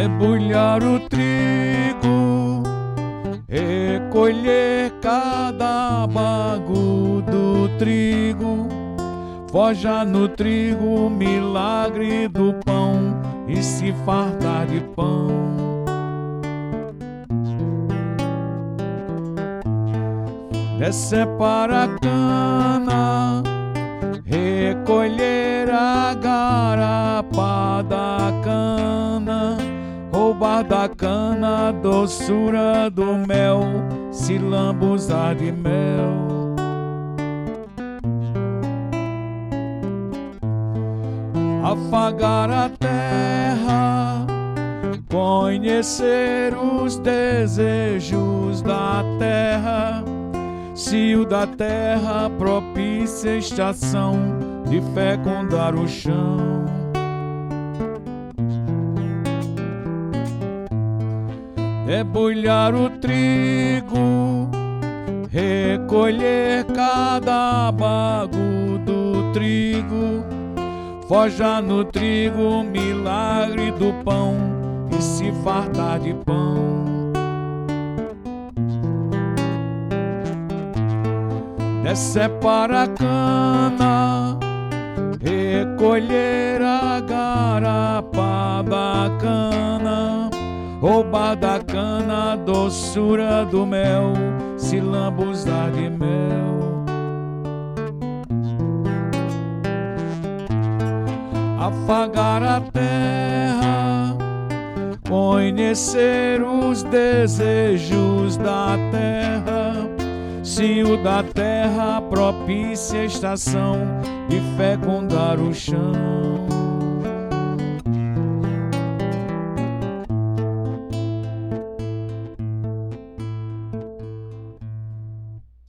debulhar o trigo, recolher cada bago do trigo, forjar no trigo o milagre do pão e se fartar de pão. Descer para a cana, recolher a garapa da cana, roubar da cana a doçura do mel, se lambuzar de mel. Afagar a terra, conhecer os desejos da terra, se o da terra propicia estação de fecundar o chão. Debulhar o trigo, recolher cada bago do trigo, forjar no trigo o milagre do pão e se fartar de pão. Descer para a cana, recolher a garapa da cana, roubar da cana a doçura do mel, se lambuzar de mel. Afagar a terra, conhecer os desejos da terra, se o da terra propicia estação de fecundar o chão.